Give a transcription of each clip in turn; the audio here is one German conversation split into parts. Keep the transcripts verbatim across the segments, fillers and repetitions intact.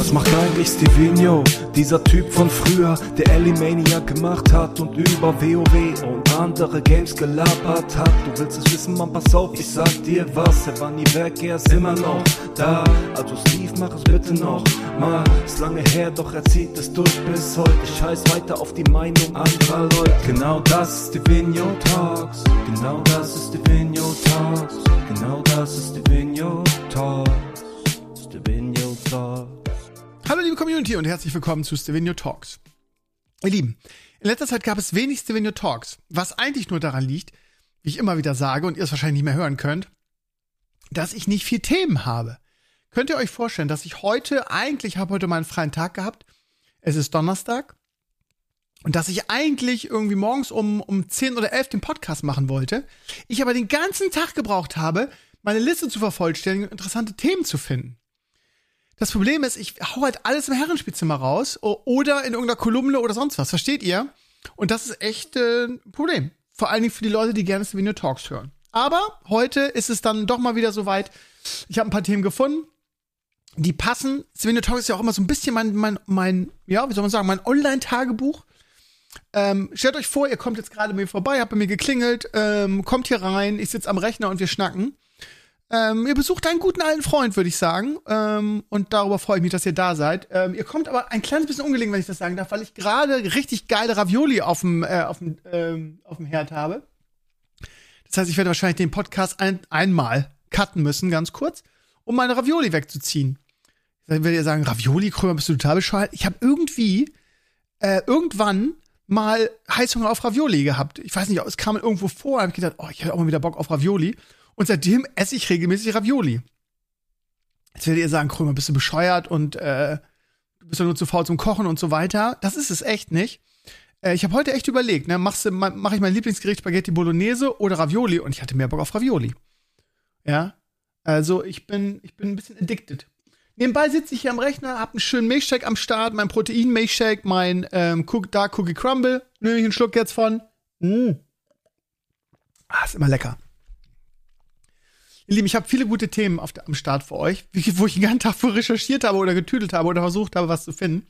Was macht eigentlich Stevino, dieser Typ von früher, der Elimaniac gemacht hat und über WoW und andere Games gelabert hat? Du willst es wissen, man, pass auf, ich sag dir was. Er war nie weg, er ist immer noch da. Also Steve, mach es bitte noch mal. Ist lange her, doch er zieht es durch bis heute. Ich scheiß weiter auf die Meinung anderer Leute. Genau das ist Stevino Talks. Genau das ist Stevino Talks. Genau das ist Stevino Talks. Stevino Talks. Hallo liebe Community und herzlich willkommen zu Stevino Talks. Ihr Lieben, in letzter Zeit gab es wenig Stevino Talks, was eigentlich nur daran liegt, wie ich immer wieder sage und ihr es wahrscheinlich nicht mehr hören könnt, dass ich nicht viel Themen habe. Könnt ihr euch vorstellen, dass ich heute, eigentlich habe heute meinen freien Tag gehabt, es ist Donnerstag, und dass ich eigentlich irgendwie morgens um, um zehn oder elf den Podcast machen wollte, ich aber den ganzen Tag gebraucht habe, meine Liste zu vervollständigen und interessante Themen zu finden. Das Problem ist, ich hau halt alles im Herrenspielzimmer raus oder in irgendeiner Kolumne oder sonst was, versteht ihr? Und das ist echt äh, ein Problem. Vor allen Dingen für die Leute, die gerne Stevino Talks hören. Aber heute ist es dann doch mal wieder soweit. Ich habe ein paar Themen gefunden, die passen. Stevino Talks ist ja auch immer so ein bisschen mein, mein, mein, ja, wie soll man sagen, mein Online-Tagebuch. Ähm, stellt euch vor, ihr kommt jetzt gerade bei mir vorbei, habt bei mir geklingelt, ähm, kommt hier rein, ich sitze am Rechner und wir schnacken. Ähm, ihr besucht einen guten alten Freund, würde ich sagen. Ähm, und darüber freue ich mich, dass ihr da seid. Ähm, ihr kommt aber ein kleines bisschen ungelegen, wenn ich das sagen darf, weil ich gerade richtig geile Ravioli auf dem äh, auf dem ähm, auf dem Herd habe. Das heißt, ich werde wahrscheinlich den Podcast ein, einmal cutten müssen, ganz kurz, um meine Ravioli wegzuziehen. Dann werdet ihr sagen, Ravioli, Krömer, bist du total bescheuert? Ich habe irgendwie äh, irgendwann mal Heißhunger auf Ravioli gehabt. Ich weiß nicht, es kam irgendwo vor, habe ich gedacht, oh, ich habe auch mal wieder Bock auf Ravioli. Und seitdem esse ich regelmäßig Ravioli. Jetzt werdet ihr sagen, Krömer, bist du bescheuert und äh, du bist ja nur zu faul zum Kochen und so weiter. Das ist es echt nicht. Äh, ich habe heute echt überlegt, ne, machst du, mach ich mein Lieblingsgericht Spaghetti Bolognese oder Ravioli? Und ich hatte mehr Bock auf Ravioli. Ja, also ich bin, ich bin ein bisschen addicted. Nebenbei sitze ich hier am Rechner, hab einen schönen Milchshake am Start, mein Protein-Milchshake, mein ähm, Dark Cookie Crumble. Nehme ich einen Schluck jetzt von. Mm. Ah, ist immer lecker. Ihr Lieben, ich habe viele gute Themen auf der, am Start für euch, wo ich den ganzen Tag für recherchiert habe oder getüdelt habe oder versucht habe, was zu finden.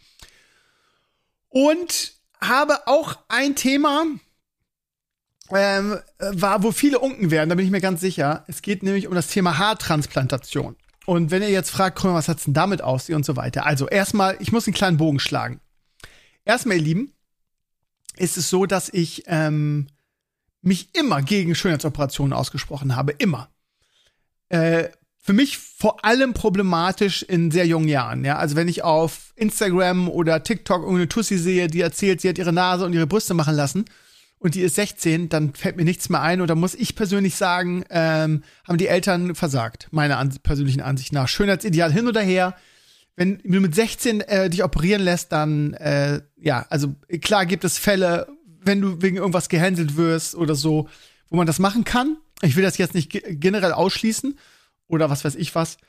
Und habe auch ein Thema, ähm, war, wo viele unken werden, da bin ich mir ganz sicher. Es geht nämlich um das Thema Haartransplantation. Und wenn ihr jetzt fragt, Krömer, was hat's denn damit auf sich und so weiter. Also erstmal, ich muss einen kleinen Bogen schlagen. Erstmal, ihr Lieben, ist es so, dass ich ähm, mich immer gegen Schönheitsoperationen ausgesprochen habe. Immer. Äh, für mich vor allem problematisch in sehr jungen Jahren. Ja? Also wenn ich auf Instagram oder TikTok irgendeine Tussi sehe, die erzählt, sie hat ihre Nase und ihre Brüste machen lassen und die ist sechzehn, dann fällt mir nichts mehr ein. Und da muss ich persönlich sagen, ähm, haben die Eltern versagt, meiner an- persönlichen Ansicht nach. Schönheitsideal hin oder her. Wenn du mit sechzehn äh, dich operieren lässt, dann, äh, ja, also klar gibt es Fälle, wenn du wegen irgendwas gehänselt wirst oder so, wo man das machen kann. Ich will das jetzt nicht ge- generell ausschließen oder was weiß ich was.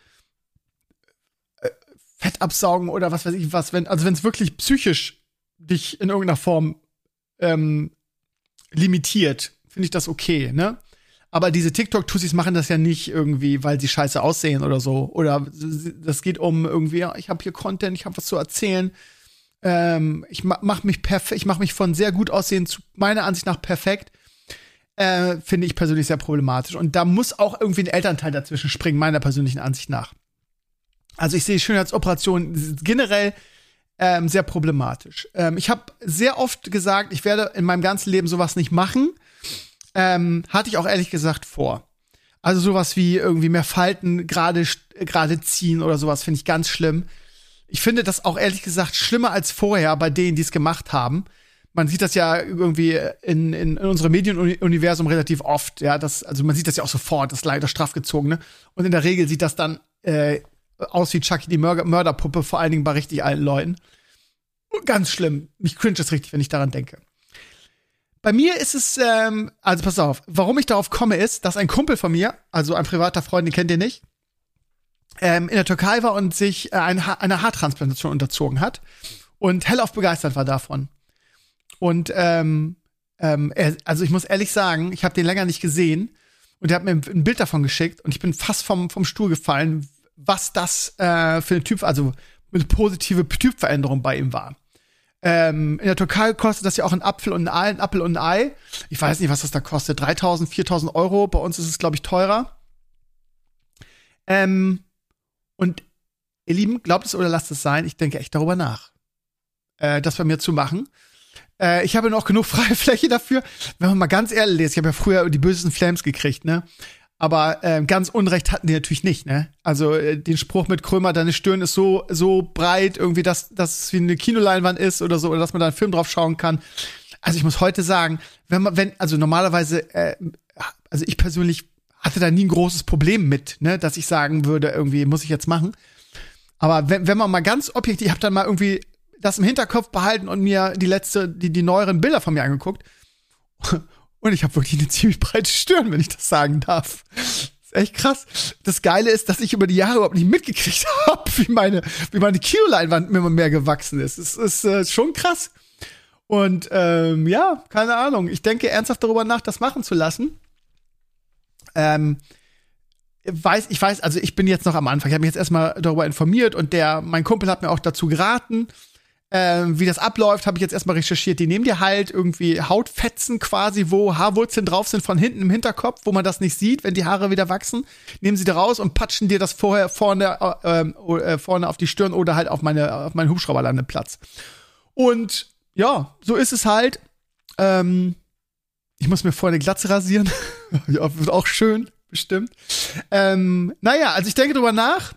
Äh, Fett absaugen oder was weiß ich was. Wenn, also wenn es wirklich psychisch dich in irgendeiner Form ähm, limitiert, finde ich das okay, ne? Aber diese TikTok-Tussis machen das ja nicht irgendwie, weil sie scheiße aussehen oder so. Oder das geht um irgendwie, ja, ich habe hier Content, ich habe was zu erzählen. Ähm, ich ma- mach mich perfekt, ich mache mich von sehr gut aussehen zu meiner Ansicht nach perfekt. Äh, finde ich persönlich sehr problematisch. Und da muss auch irgendwie ein Elternteil dazwischen springen, meiner persönlichen Ansicht nach. Also ich sehe Schönheitsoperationen generell ähm, sehr problematisch. Ähm, ich habe sehr oft gesagt, ich werde in meinem ganzen Leben sowas nicht machen. Ähm, hatte ich auch ehrlich gesagt vor. Also sowas wie irgendwie mehr Falten gerade gerade ziehen oder sowas finde ich ganz schlimm. Ich finde das auch ehrlich gesagt schlimmer als vorher bei denen, die es gemacht haben. Man sieht das ja irgendwie in, in, in unserem Medienuniversum relativ oft. Ja, das, also man sieht das ja auch sofort, das leider strafgezogene. Und in der Regel sieht das dann äh, aus wie Chucky die Mörder- Mörderpuppe, vor allen Dingen bei richtig alten Leuten. Ganz schlimm. Mich cringe es richtig, wenn ich daran denke. Bei mir ist es, ähm, also pass auf, warum ich darauf komme, ist, dass ein Kumpel von mir, also ein privater Freund, den kennt ihr nicht, ähm, in der Türkei war und sich äh, eine, ha- eine Haartransplantation unterzogen hat und hellauf begeistert war davon. Und ähm, ähm, er, also ich muss ehrlich sagen, ich habe den länger nicht gesehen und er hat mir ein Bild davon geschickt und ich bin fast vom, vom Stuhl gefallen, was das äh, für ein Typ, also eine positive Typveränderung bei ihm war. Ähm, in der Türkei kostet das ja auch ein Apfel und ein Ei, ein Apfel und ein Ei. Ich weiß nicht, was das da kostet. dreitausend, viertausend Euro. Bei uns ist es, glaube ich, teurer. Ähm, und ihr Lieben, glaubt es oder lasst es sein, ich denke echt darüber nach, äh, das bei mir zu machen. Äh, ich habe noch genug freie Fläche dafür. Wenn man mal ganz ehrlich ist, ich habe ja früher die bösesten Flames gekriegt, ne? Aber äh, ganz Unrecht hatten die natürlich nicht, ne? Also äh, den Spruch mit Krömer, deine Stirn ist so so breit, irgendwie, dass dass es wie eine Kinoleinwand ist oder so, oder dass man da einen Film drauf schauen kann. Also ich muss heute sagen, wenn man, wenn, also normalerweise, äh, also ich persönlich hatte da nie ein großes Problem mit, ne, dass ich sagen würde, irgendwie muss ich jetzt machen. Aber wenn, wenn man mal ganz objektiv, ich habe dann mal irgendwie das im Hinterkopf behalten und mir die letzte, die die neueren Bilder von mir angeguckt. Und ich habe wirklich eine ziemlich breite Stirn, wenn ich das sagen darf. Das ist echt krass. Das Geile ist, dass ich über die Jahre überhaupt nicht mitgekriegt habe, wie meine, wie meine Kinoleinwand mir immer mehr gewachsen ist. Es ist äh, schon krass. Und ähm, ja, keine Ahnung. Ich denke ernsthaft darüber nach, das machen zu lassen. Ähm, weiß, ich weiß, also ich bin jetzt noch am Anfang. Ich habe mich jetzt erstmal darüber informiert und der, mein Kumpel hat mir auch dazu geraten. Ähm, wie das abläuft, habe ich jetzt erstmal recherchiert. Die nehmen dir halt irgendwie Hautfetzen quasi, wo Haarwurzeln drauf sind von hinten im Hinterkopf, wo man das nicht sieht, wenn die Haare wieder wachsen. Nehmen sie da raus und patschen dir das vorher vorne, äh, äh, vorne auf die Stirn oder halt auf meine auf meinen Hubschrauberlandeplatz. Und ja, so ist es halt. Ähm, ich muss mir vorher eine Glatze rasieren. Ja, wird auch schön, bestimmt. Ähm, naja, also ich denke drüber nach.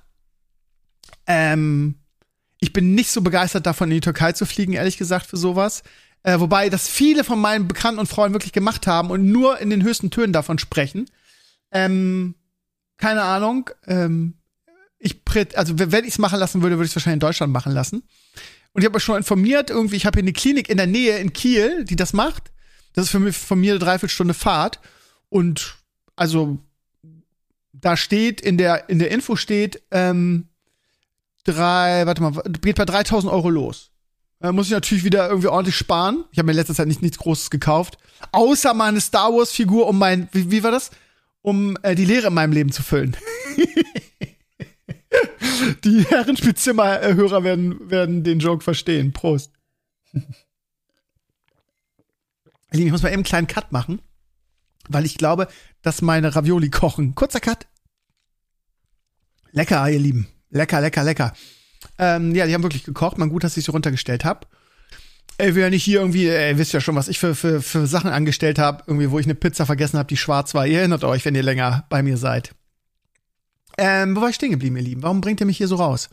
Ähm, Ich bin nicht so begeistert davon, in die Türkei zu fliegen, ehrlich gesagt, für sowas. Äh, wobei das viele von meinen Bekannten und Freunden wirklich gemacht haben und nur in den höchsten Tönen davon sprechen. Ähm, keine Ahnung. Ähm, ich, also wenn ich es machen lassen würde, würde ich es wahrscheinlich in Deutschland machen lassen. Und ich habe mich schon informiert, irgendwie, ich habe hier eine Klinik in der Nähe in Kiel, die das macht. Das ist für mich, von mir eine Dreiviertelstunde Fahrt. Und also da steht, in der, in der Info steht, ähm, Drei, warte mal, geht bei dreitausend Euro los. Da muss ich natürlich wieder irgendwie ordentlich sparen. Ich habe mir in letzter Zeit nicht nichts Großes gekauft. Außer meine Star Wars Figur, um mein, wie, wie war das? Um äh, die Leere in meinem Leben zu füllen. Die Herrenspielzimmer-Hörer werden, werden den Joke verstehen. Prost. Ich muss mal eben einen kleinen Cut machen, weil ich glaube, dass meine Ravioli kochen. Kurzer Cut. Lecker, ihr Lieben. Lecker, lecker, lecker. Ähm, ja, die haben wirklich gekocht. Man, gut, dass ich sie runtergestellt habe. Ey, will ja nicht hier irgendwie, ey, ihr wisst ja schon, was ich für, für, für Sachen angestellt habe. Irgendwie, wo ich eine Pizza vergessen habe, die schwarz war. Ihr erinnert euch, wenn ihr länger bei mir seid. Ähm, wo war ich stehen geblieben, ihr Lieben? Warum bringt ihr mich hier so raus?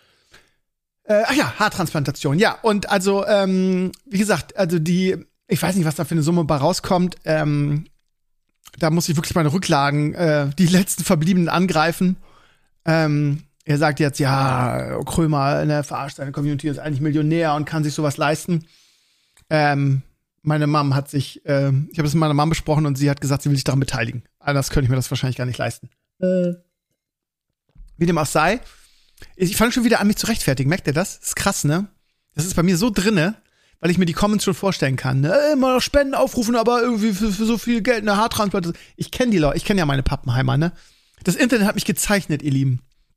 Äh, ach ja, Haartransplantation. Ja, und also, ähm, wie gesagt, also die, ich weiß nicht, was da für eine Summe bei rauskommt. Ähm, da muss ich wirklich meine Rücklagen, äh, die letzten Verbliebenen angreifen. Ähm, Er sagt jetzt, ja, Krömer, ne, verarscht seine Community, ist eigentlich Millionär und kann sich sowas leisten. Ähm, meine Mom hat sich, äh, ich habe das mit meiner Mom besprochen und sie hat gesagt, sie will sich daran beteiligen. Anders könnte ich mir das wahrscheinlich gar nicht leisten. Äh. Wie dem auch sei. Ich fange schon wieder an, mich zu rechtfertigen. Merkt ihr das? Das ist krass, ne? Das ist bei mir so drinne, weil ich mir die Comments schon vorstellen kann. Ne? Immer noch Spenden aufrufen, aber irgendwie für, für so viel Geld eine Haartransplantation. Ich kenne die Leute, ich kenne ja meine Pappenheimer, ne? Das Internet hat mich gezeichnet, ihr Lieben.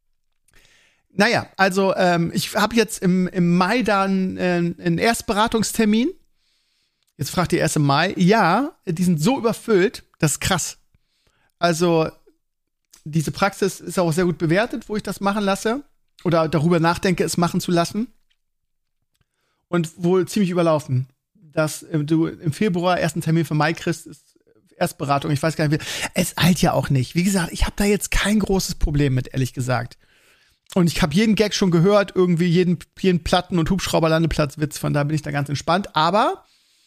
Naja, also ähm, ich habe jetzt im, im Mai dann äh, einen Erstberatungstermin. Jetzt fragt ihr erst im Mai. Ja, die sind so überfüllt, das ist krass. Also diese Praxis ist auch sehr gut bewertet, wo ich das machen lasse. Oder darüber nachdenke, es machen zu lassen. Und wohl ziemlich überlaufen. Dass äh, du im Februar erst einen Termin für Mai kriegst, ist Erstberatung. Ich weiß gar nicht, wie. Es eilt ja auch nicht. Wie gesagt, ich habe da jetzt kein großes Problem mit, ehrlich gesagt. Und ich habe jeden Gag schon gehört, irgendwie jeden, jeden Platten- und Hubschrauberlandeplatzwitz, von da bin ich da ganz entspannt. Aber,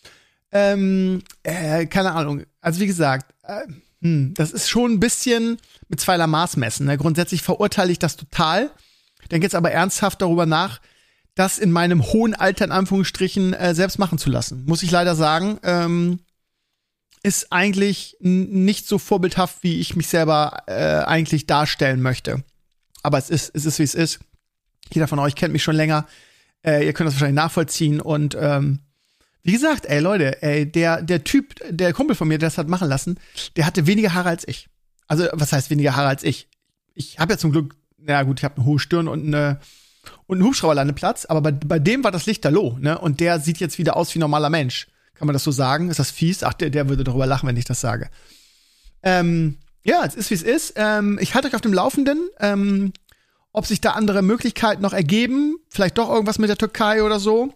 ähm, äh, keine Ahnung. Also wie gesagt, äh, hm, das ist schon ein bisschen mit zweierlei Maß messen. Ne? Grundsätzlich verurteile ich das total. Denke jetzt aber ernsthaft darüber nach, das in meinem hohen Alter, in Anführungsstrichen, äh, selbst machen zu lassen. Muss ich leider sagen, ähm, ist eigentlich n- nicht so vorbildhaft, wie ich mich selber äh, eigentlich darstellen möchte. Aber es ist, es ist, wie es ist. Jeder von euch kennt mich schon länger. Äh, ihr könnt das wahrscheinlich nachvollziehen. Und ähm, wie gesagt, ey Leute, ey, der, der Typ, der Kumpel von mir, der das hat machen lassen, der hatte weniger Haare als ich. Also, was heißt weniger Haare als ich? Ich habe ja zum Glück, na gut, ich habe eine hohe Stirn und eine und ein Hubschrauberlandeplatz, aber bei, bei dem war das Lichterloh, ne? Und der sieht jetzt wieder aus wie ein normaler Mensch. Kann man das so sagen? Ist das fies? Ach, der, der würde darüber lachen, wenn ich das sage. Ähm, ja, es ist, wie es ist. Ähm, ich halte euch auf dem Laufenden, ähm, ob sich da andere Möglichkeiten noch ergeben. Vielleicht doch irgendwas mit der Türkei oder so.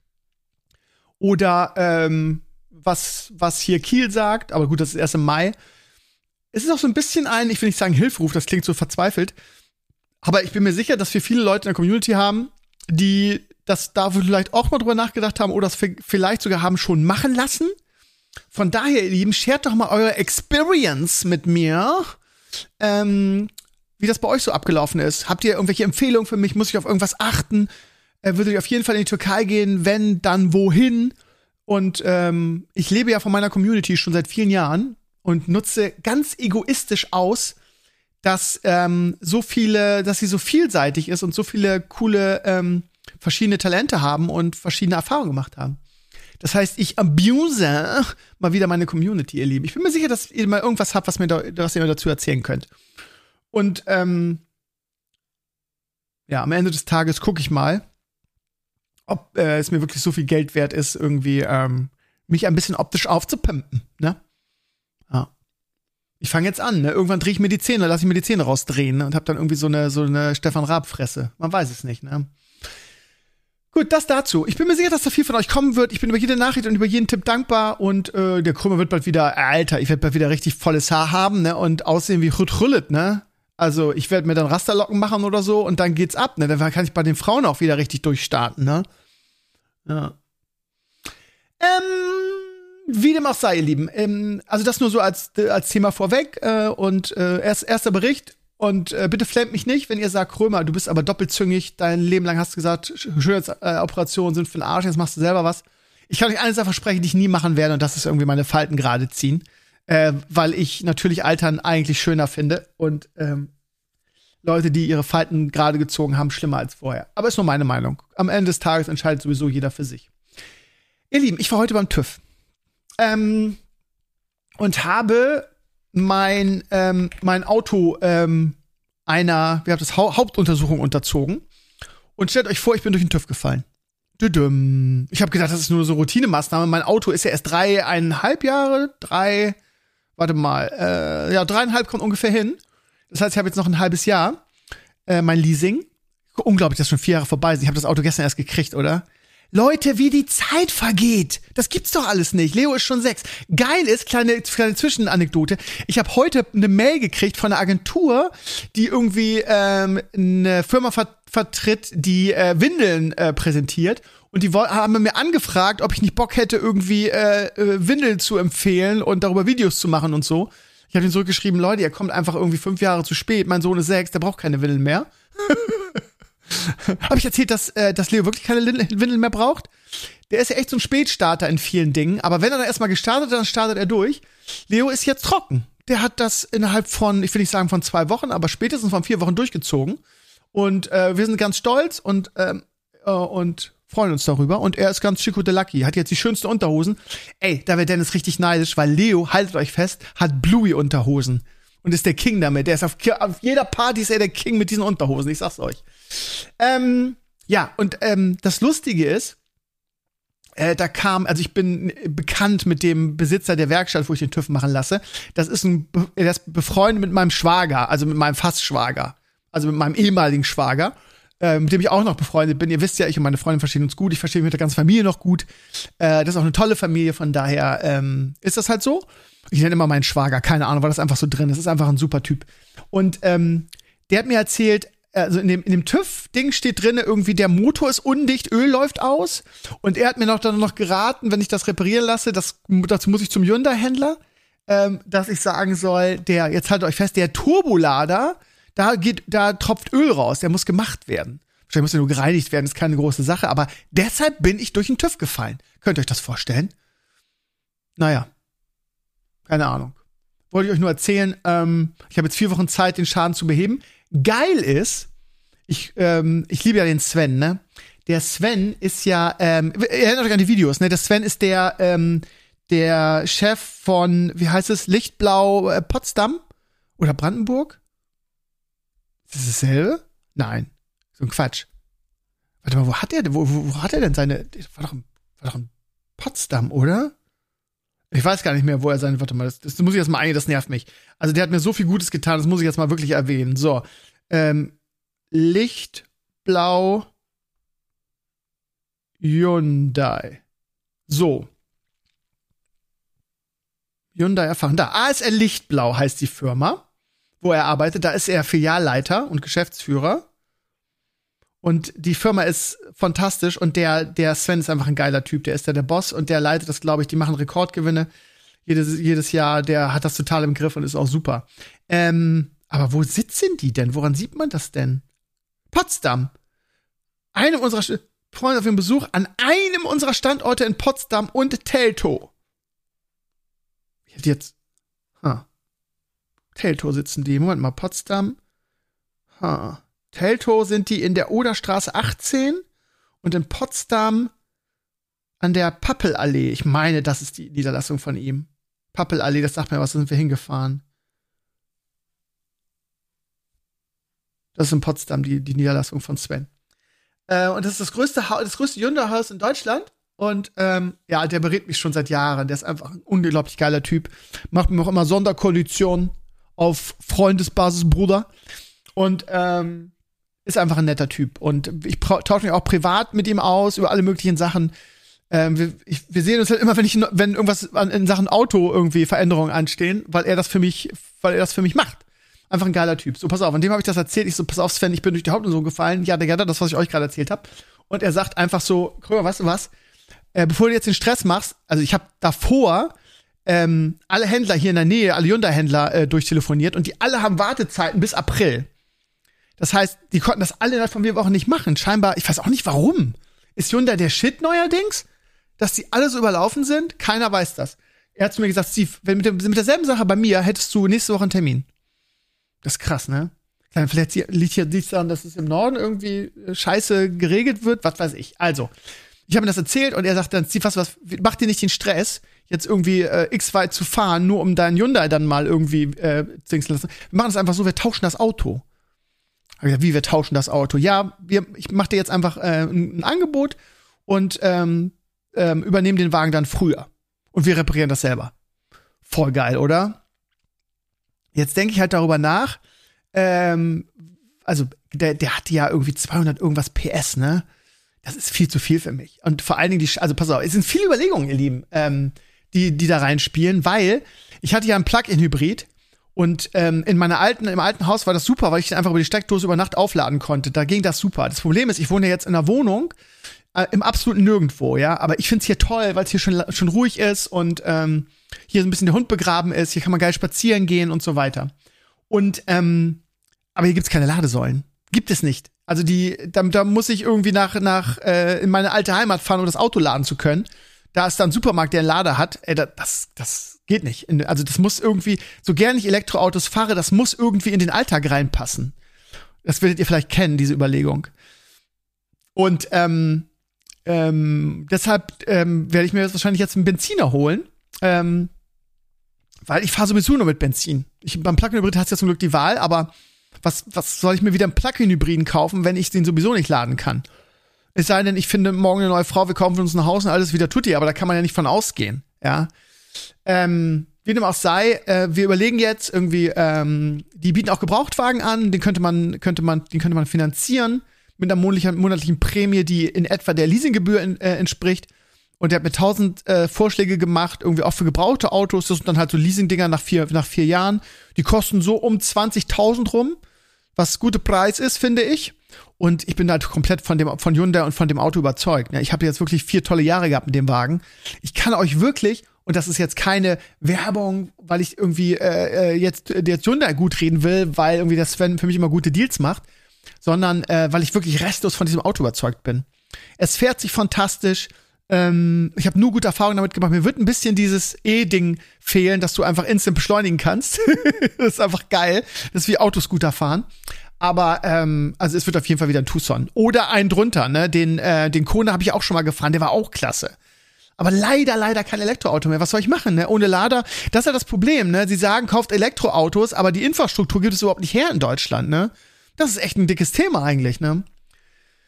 Oder ähm, was, was hier Kiel sagt. Aber gut, das ist erst im Mai. Es ist auch so ein bisschen ein, ich will nicht sagen Hilferuf, das klingt so verzweifelt. Aber ich bin mir sicher, dass wir viele Leute in der Community haben, die das da vielleicht auch mal drüber nachgedacht haben oder das vielleicht sogar haben schon machen lassen. Von daher, ihr Lieben, shared doch mal eure Experience mit mir, ähm, wie das bei euch so abgelaufen ist. Habt ihr irgendwelche Empfehlungen für mich? Muss ich auf irgendwas achten? Äh, würde ich auf jeden Fall in die Türkei gehen? Wenn, dann wohin? Und ähm, ich lebe ja von meiner Community schon seit vielen Jahren und nutze ganz egoistisch aus, dass ähm, so viele, dass sie so vielseitig ist und so viele coole ähm, verschiedene Talente haben und verschiedene Erfahrungen gemacht haben. Das heißt, ich abuse mal wieder meine Community, ihr Lieben. Ich bin mir sicher, dass ihr mal irgendwas habt, was, mir da, was ihr mir dazu erzählen könnt. Und ähm, ja, am Ende des Tages gucke ich mal, ob äh, es mir wirklich so viel Geld wert ist, irgendwie ähm, mich ein bisschen optisch aufzupimpen, ne? Ja. Ich fange jetzt an, ne? Irgendwann drehe ich mir die Zähne, lasse ich mir die Zähne rausdrehen, ne? Und hab dann irgendwie so eine, so eine Stefan Raab-Fresse. Man weiß es nicht, ne? Gut, das dazu. Ich bin mir sicher, dass da viel von euch kommen wird. Ich bin über jede Nachricht und über jeden Tipp dankbar. Und äh, der Krümmer wird bald wieder, Alter, ich werde bald wieder richtig volles Haar haben, ne? Und aussehen wie Rüt-Rüllet, ne? Also ich werde mir dann Rasterlocken machen oder so und dann geht's ab, ne? Dann kann ich bei den Frauen auch wieder richtig durchstarten, ne? Ja. Ähm, wie dem auch sei, ihr Lieben. Ähm, also das nur so als, als Thema vorweg. Äh, und äh, erst, erster Bericht. Und äh, bitte flammt mich nicht, wenn ihr sagt, Krömer, du bist aber doppelzüngig, dein Leben lang hast du gesagt, Schönheitsoperationen sind für den Arsch, jetzt machst du selber was. Ich kann euch eines versprechen, die ich nie machen werde, und das ist irgendwie meine Falten gerade ziehen. Äh, weil ich natürlich Altern eigentlich schöner finde und ähm, Leute, die ihre Falten gerade gezogen haben, schlimmer als vorher. Aber ist nur meine Meinung. Am Ende des Tages entscheidet sowieso jeder für sich. Ihr Lieben, ich war heute beim TÜV. Ähm, und habe mein, ähm, mein Auto ähm, einer, wir haben das ha- Hauptuntersuchung unterzogen. Und stellt euch vor, ich bin durch den TÜV gefallen. Düdüm. Ich habe gedacht, das ist nur so Routinemaßnahme. Mein Auto ist ja erst dreieinhalb Jahre, drei, warte mal, äh, ja, dreieinhalb kommt ungefähr hin. Das heißt, ich habe jetzt noch ein halbes Jahr äh, mein Leasing. Unglaublich, dass schon vier Jahre vorbei sind. Ich habe das Auto gestern erst gekriegt, oder? Leute, wie die Zeit vergeht. Das gibt's doch alles nicht. Leo ist schon sechs. Geil ist, kleine, kleine Zwischenanekdote. Ich habe heute eine Mail gekriegt von einer Agentur, die irgendwie ähm, eine Firma ver- vertritt, die äh, Windeln äh, präsentiert. Und die wo- haben mir angefragt, ob ich nicht Bock hätte, irgendwie äh, äh, Windeln zu empfehlen und darüber Videos zu machen und so. Ich habe ihnen zurückgeschrieben, Leute, ihr kommt einfach irgendwie fünf Jahre zu spät. Mein Sohn ist sechs, der braucht keine Windeln mehr. Habe ich erzählt, dass, äh, dass Leo wirklich keine Windeln mehr braucht? Der ist ja echt so ein Spätstarter in vielen Dingen. Aber wenn er dann erstmal gestartet hat, dann startet er durch. Leo ist jetzt trocken. Der hat das innerhalb von, ich will nicht sagen von zwei Wochen, aber spätestens von vier Wochen durchgezogen. Und äh, wir sind ganz stolz und, ähm, äh, und freuen uns darüber. Und er ist ganz Chico de Lucky. Hat jetzt die schönsten Unterhosen. Ey, da wäre Dennis richtig neidisch, weil Leo, haltet euch fest, hat Bluey-Unterhosen. Und ist der King damit. Der ist auf, auf jeder Party ist er der King mit diesen Unterhosen. Ich sag's euch. Ähm, ja, und ähm, das Lustige ist, äh, da kam, also ich bin bekannt mit dem Besitzer der Werkstatt, wo ich den TÜV machen lasse. Das ist ein, er ist befreundet mit meinem Schwager, also mit meinem Fast-Schwager. Also mit meinem ehemaligen Schwager, äh, mit dem ich auch noch befreundet bin. Ihr wisst ja, ich und meine Freundin verstehen uns gut. Ich verstehe mich mit der ganzen Familie noch gut. Äh, das ist auch eine tolle Familie, von daher ähm, ist das halt so. Ich nenne immer meinen Schwager, keine Ahnung, weil das einfach so drin ist. Das ist einfach ein super Typ. Und ähm, der hat mir erzählt, also in dem, in dem TÜV-Ding steht drin, irgendwie der Motor ist undicht, Öl läuft aus. Und er hat mir noch dann noch geraten, wenn ich das reparieren lasse, das, dazu muss ich zum Hyundai-Händler, ähm, dass ich sagen soll, der, jetzt haltet euch fest, der Turbolader, da geht, da tropft Öl raus, der muss gemacht werden. Wahrscheinlich muss er nur gereinigt werden, ist keine große Sache, aber deshalb bin ich durch den TÜV gefallen. Könnt ihr euch das vorstellen? Naja. Keine Ahnung. Wollte ich euch nur erzählen, ähm, ich habe jetzt vier Wochen Zeit, den Schaden zu beheben. Geil ist, ich, ähm, ich liebe ja den Sven, ne? Der Sven ist ja, ähm, ihr erinnert euch an die Videos, ne? Der Sven ist der, ähm, der Chef von, wie heißt es, Lichtblau äh, Potsdam oder Brandenburg? Ist das dasselbe? Nein. So ein Quatsch. Warte mal, wo hat er, wo, wo, wo hat er denn seine, das war doch, in, war doch in Potsdam, oder? Ich weiß gar nicht mehr, wo er sein, warte mal, das, das muss ich jetzt mal ein, das nervt mich. Also der hat mir so viel Gutes getan, das muss ich jetzt mal wirklich erwähnen. So, ähm, Lichtblau Hyundai. So. Hyundai erfahren. Da, A S L Lichtblau heißt die Firma, wo er arbeitet. Da ist er Filialleiter und Geschäftsführer. Und die Firma ist fantastisch und der, der Sven ist einfach ein geiler Typ. Der ist ja der Boss und der leitet das, glaube ich, die machen Rekordgewinne jedes, jedes Jahr. Der hat das total im Griff und ist auch super. Ähm, aber wo sitzen die denn? Woran sieht man das denn? Potsdam. Einem unserer St- Freunde auf den Besuch an einem unserer Standorte in Potsdam und Teltow. Jetzt. Ha. Teltow sitzen die. Moment mal, Potsdam. Ha. Teltow sind die in der Oderstraße achtzehn und in Potsdam an der Pappelallee. Ich meine, das ist die Niederlassung von ihm. Pappelallee, das sagt mir was, da sind wir hingefahren. Das ist in Potsdam, die, die Niederlassung von Sven. Äh, und das ist das größte, ha- das größte Hyundai-Haus in Deutschland. Und ähm, ja, der berät mich schon seit Jahren. Der ist einfach ein unglaublich geiler Typ. Macht mir auch immer Sonderkoalitionen auf Freundesbasis, Bruder. Und ähm, ist einfach ein netter Typ. Und ich pra- tausche mich auch privat mit ihm aus über alle möglichen Sachen. Ähm, wir, ich, wir sehen uns halt immer, wenn ich, wenn irgendwas an, in Sachen Auto irgendwie Veränderungen anstehen, weil er das für mich, weil er das für mich macht. Einfach ein geiler Typ. So, pass auf, an dem habe ich das erzählt. Ich so, pass auf, Sven, ich bin durch die Hauptsaison gefallen. Ja, der ja, das, was ich euch gerade erzählt habe. Und er sagt einfach so, Krömer, weißt du was? Äh, bevor du jetzt den Stress machst, also ich habe davor ähm, alle Händler hier in der Nähe, alle Hyundai-Händler äh, durchtelefoniert und die alle haben Wartezeiten bis April. Das heißt, die konnten das alle innerhalb von vier Wochen nicht machen. Scheinbar, ich weiß auch nicht warum. Ist Hyundai der Shit neuerdings? Dass die alle so überlaufen sind? Keiner weiß das. Er hat zu mir gesagt, Steve, wenn mit, dem, mit derselben Sache bei mir hättest du nächste Woche einen Termin. Das ist krass, ne? Vielleicht liegt hier nichts daran, dass es im Norden irgendwie scheiße geregelt wird, was weiß ich. Also, ich habe ihm das erzählt und er sagt dann, Steve, was, was, mach dir nicht den Stress, jetzt irgendwie äh, x weit zu fahren, nur um deinen Hyundai dann mal irgendwie äh, singen zu lassen. Wir machen das einfach so, wir tauschen das Auto. Hab ich gesagt, wie, wir tauschen das Auto? Ja, wir, ich mach dir jetzt einfach äh, ein, ein Angebot und ähm, ähm, übernehmen den Wagen dann früher. Und wir reparieren das selber. Voll geil, oder? Jetzt denke ich halt darüber nach. Ähm, also, der, der hatte ja irgendwie zweihundert irgendwas P S, ne? Das ist viel zu viel für mich. Und vor allen Dingen, die, also pass auf, es sind viele Überlegungen, ihr Lieben, ähm, die, die da reinspielen, weil ich hatte ja einen Plug-in-Hybrid und ähm, in meiner alten, im alten Haus war das super, weil ich den einfach über die Steckdose über Nacht aufladen konnte. Da ging das super. Das Problem ist, ich wohne ja jetzt in einer Wohnung, äh, im absoluten Nirgendwo, ja. Aber ich find's hier toll, weil es hier schon, schon ruhig ist und ähm, hier so ein bisschen der Hund begraben ist. Hier kann man geil spazieren gehen und so weiter. Und, ähm, aber hier gibt's keine Ladesäulen. Gibt es nicht. Also die, da, da muss ich irgendwie nach, nach äh, in meine alte Heimat fahren, um das Auto laden zu können. Da ist da ein Supermarkt, der einen Lader hat. Ey, das, das geht nicht. Also das muss irgendwie, so gern ich Elektroautos fahre, das muss irgendwie in den Alltag reinpassen. Das werdet ihr vielleicht kennen, diese Überlegung. Und ähm, ähm, deshalb ähm, werde ich mir jetzt wahrscheinlich jetzt einen Benziner holen. Ähm, weil ich fahre sowieso nur mit Benzin. Ich, beim Plug-in-Hybrid hast du ja zum Glück die Wahl, aber Was, was soll ich mir wieder einen Plug-in-Hybriden kaufen, wenn ich den sowieso nicht laden kann? Es sei denn, ich finde morgen eine neue Frau, wir kaufen uns ein Haus und alles wieder tutti, aber da kann man ja nicht von ausgehen, ja. Ähm, wie dem auch sei, äh, wir überlegen jetzt irgendwie, ähm, die bieten auch Gebrauchtwagen an, den könnte man, könnte man, den könnte man finanzieren mit einer monatlichen, monatlichen Prämie, die in etwa der Leasinggebühr in, äh, entspricht. Und der hat mir tausend äh, Vorschläge gemacht, irgendwie auch für gebrauchte Autos. Das sind dann halt so Leasing-Dinger nach vier, nach vier Jahren. Die kosten so um zwanzigtausend rum, was guter Preis ist, finde ich. Und ich bin halt komplett von dem von Hyundai und von dem Auto überzeugt. Ich habe jetzt wirklich vier tolle Jahre gehabt mit dem Wagen. Ich kann euch wirklich, und das ist jetzt keine Werbung, weil ich irgendwie äh, jetzt, jetzt Hyundai gut reden will, weil irgendwie das Sven für mich immer gute Deals macht, sondern äh, weil ich wirklich restlos von diesem Auto überzeugt bin. Es fährt sich fantastisch. Ähm, ich habe nur gute Erfahrungen damit gemacht. Mir wird ein bisschen dieses E-Ding fehlen, dass du einfach instant beschleunigen kannst. Das ist einfach geil. Das ist wie Autoscooter fahren. Aber ähm, also es wird auf jeden Fall wieder ein Tucson. Oder einen drunter, ne? Den, äh, den Kona habe ich auch schon mal gefahren, der war auch klasse. Aber leider, leider kein Elektroauto mehr. Was soll ich machen, ne? Ohne Lader. Das ist ja das Problem, ne? Sie sagen, kauft Elektroautos, aber die Infrastruktur gibt es überhaupt nicht her in Deutschland, ne? Das ist echt ein dickes Thema eigentlich, ne?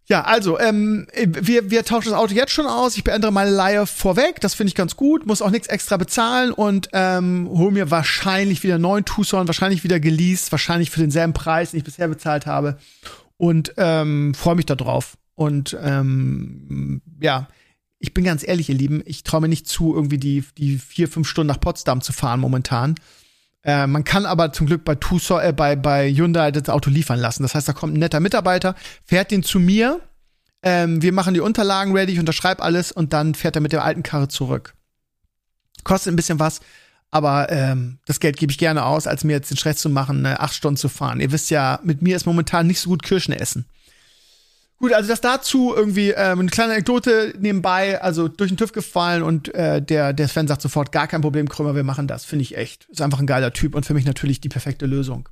Ja, also, ähm, wir, wir tauschen das Auto jetzt schon aus. Ich beende meine Leihe vorweg. Das finde ich ganz gut. Muss auch nichts extra bezahlen und ähm, hole mir wahrscheinlich wieder einen neuen Tucson, wahrscheinlich wieder geleast, wahrscheinlich für denselben Preis, den ich bisher bezahlt habe. Und ähm, freue mich da drauf. Und ähm, ja, ich bin ganz ehrlich, ihr Lieben, ich traue mir nicht zu, irgendwie die, die vier, fünf Stunden nach Potsdam zu fahren momentan. Äh, man kann aber zum Glück bei Tucson, äh, bei, bei Hyundai das Auto liefern lassen. Das heißt, da kommt ein netter Mitarbeiter, fährt den zu mir, ähm, wir machen die Unterlagen ready, ich unterschreibe alles und dann fährt er mit der alten Karre zurück. Kostet ein bisschen was, aber ähm, das Geld gebe ich gerne aus, als mir jetzt den Stress zu machen, äh, acht Stunden zu fahren. Ihr wisst ja, mit mir ist momentan nicht so gut Kirschen essen. Gut, also das dazu irgendwie ähm, eine kleine Anekdote nebenbei, also durch den TÜV gefallen und äh, der der Sven sagt sofort, gar kein Problem, Krömer, wir machen das. Finde ich echt. Ist einfach ein geiler Typ und für mich natürlich die perfekte Lösung.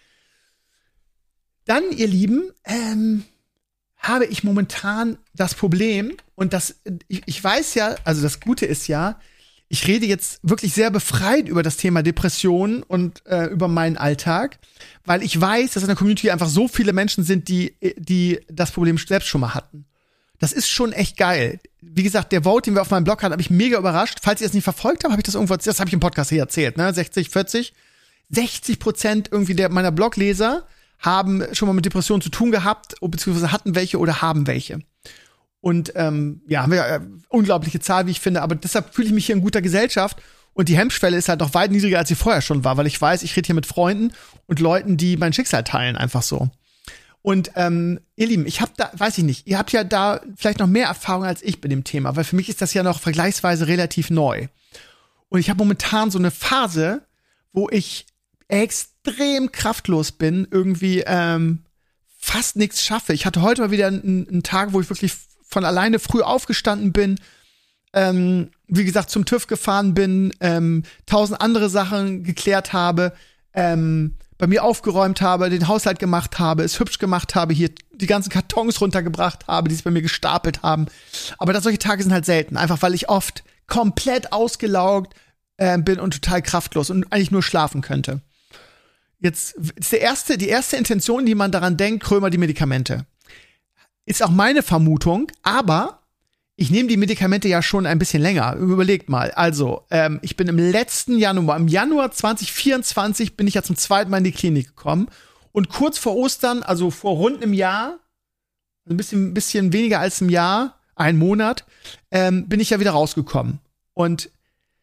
Dann, ihr Lieben, ähm, habe ich momentan das Problem und das, ich, ich weiß ja, also das Gute ist ja, ich rede jetzt wirklich sehr befreit über das Thema Depressionen und äh, über meinen Alltag, weil ich weiß, dass in der Community einfach so viele Menschen sind, die, die das Problem selbst schon mal hatten. Das ist schon echt geil. Wie gesagt, der Vote, den wir auf meinem Blog hatten, habe ich mega überrascht. Falls ihr es nicht verfolgt habt, habe ich das irgendwo, das habe ich im Podcast hier erzählt, ne? sechzig, vierzig. sechzig Prozent irgendwie der meiner Blogleser haben schon mal mit Depressionen zu tun gehabt, beziehungsweise hatten welche oder haben welche. Und ähm, ja, haben wir äh, unglaubliche Zahl, wie ich finde, aber deshalb fühle ich mich hier in guter Gesellschaft und die Hemmschwelle ist halt noch weit niedriger, als sie vorher schon war, weil ich weiß, ich rede hier mit Freunden und Leuten, die mein Schicksal teilen, einfach so. Und ähm, ihr Lieben, ich habe da, weiß ich nicht, ihr habt ja da vielleicht noch mehr Erfahrung als ich bei dem Thema, weil für mich ist das ja noch vergleichsweise relativ neu. Und ich habe momentan so eine Phase, wo ich extrem kraftlos bin, irgendwie ähm, fast nichts schaffe. Ich hatte heute mal wieder einen, einen Tag, wo ich wirklich von alleine früh aufgestanden bin, ähm, wie gesagt, zum TÜV gefahren bin, ähm, tausend andere Sachen geklärt habe, ähm, bei mir aufgeräumt habe, den Haushalt gemacht habe, es hübsch gemacht habe, hier die ganzen Kartons runtergebracht habe, die sich bei mir gestapelt haben. Aber das, solche Tage sind halt selten, einfach weil ich oft komplett ausgelaugt äh, bin und total kraftlos und eigentlich nur schlafen könnte. Jetzt ist der erste, die erste Intention, die man daran denkt, Krömer, die Medikamente. Ist auch meine Vermutung, aber ich nehme die Medikamente ja schon ein bisschen länger. Überlegt mal. Also, ähm, ich bin im letzten Januar, im Januar zwanzig vierundzwanzig bin ich ja zum zweiten Mal in die Klinik gekommen. Und kurz vor Ostern, also vor rund einem Jahr, ein bisschen, bisschen weniger als einem Jahr, einen Monat, ähm, bin ich ja wieder rausgekommen. Und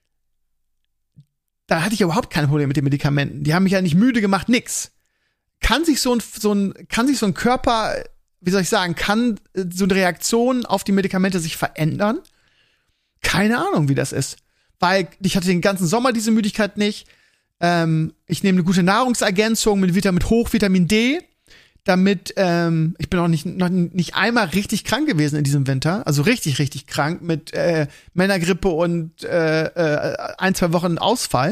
da hatte ich ja überhaupt kein Problem mit den Medikamenten. Die haben mich ja nicht müde gemacht, nix. Kann sich so ein, so ein, kann sich so ein Körper, wie soll ich sagen, kann so eine Reaktion auf die Medikamente sich verändern? Keine Ahnung, wie das ist. Weil ich hatte den ganzen Sommer diese Müdigkeit nicht. Ähm, ich nehme eine gute Nahrungsergänzung mit, Vita- mit Hochvitamin D, damit, ähm, ich bin auch nicht, noch nicht einmal richtig krank gewesen in diesem Winter. Also richtig, richtig krank mit äh, Männergrippe und äh, äh, ein, zwei Wochen Ausfall.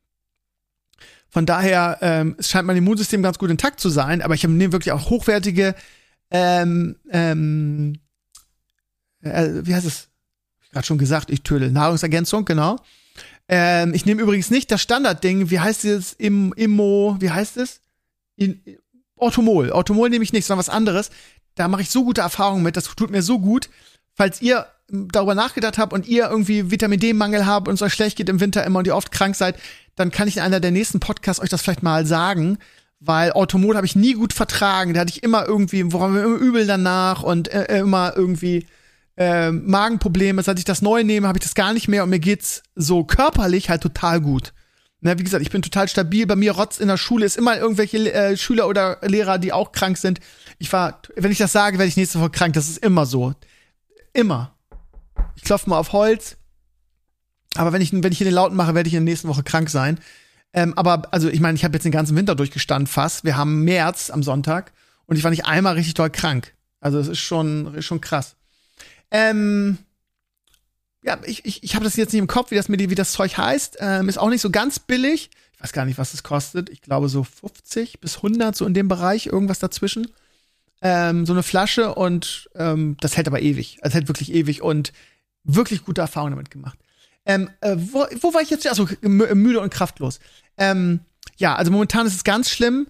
Von daher, ähm, es scheint mein Immunsystem ganz gut intakt zu sein, aber ich nehme wirklich auch hochwertige Ähm, ähm, äh, wie heißt es? Ich gerade schon gesagt, ich töle. Nahrungsergänzung, genau. Ähm, ich nehme übrigens nicht das Standardding, wie heißt es? Im, Immo, wie heißt es? In, Orthomol. Orthomol nehme ich nicht, sondern was anderes. Da mache ich so gute Erfahrungen mit, das tut mir so gut. Falls ihr darüber nachgedacht habt und ihr irgendwie Vitamin D-Mangel habt und es euch schlecht geht im Winter immer und ihr oft krank seid, dann kann ich in einer der nächsten Podcasts euch das vielleicht mal sagen. Weil Orthomol habe ich nie gut vertragen. Da hatte ich immer irgendwie, woran wir immer übel danach und äh, immer irgendwie äh, Magenprobleme. Seit ich das neu nehme, habe ich das gar nicht mehr und mir geht's so körperlich halt total gut. Ne, wie gesagt, ich bin total stabil. Bei mir rotzt in der Schule ist immer irgendwelche äh, Schüler oder Lehrer, die auch krank sind. Ich war, wenn ich das sage, werde ich nächste Woche krank. Das ist immer so. Immer. Ich klopfe mal auf Holz. Aber wenn ich, wenn ich hier den Lauten mache, werde ich in der nächsten Woche krank sein. Ähm, aber, also, ich meine, ich habe jetzt den ganzen Winter durchgestanden fast. Wir haben März am Sonntag und ich war nicht einmal richtig doll krank. Also, es ist schon, ist schon krass. Ähm, ja, ich, ich, ich habe das jetzt nicht im Kopf, wie das, wie das Zeug heißt. Ähm, ist auch nicht so ganz billig. Ich weiß gar nicht, was es kostet. Ich glaube, so fünfzig bis hundert, so in dem Bereich, irgendwas dazwischen. Ähm, so eine Flasche und ähm, das hält aber ewig. Also, hält wirklich ewig und wirklich gute Erfahrungen damit gemacht. Ähm, äh, wo, wo war ich jetzt? Achso, müde und kraftlos. Ähm, ja, also momentan ist es ganz schlimm.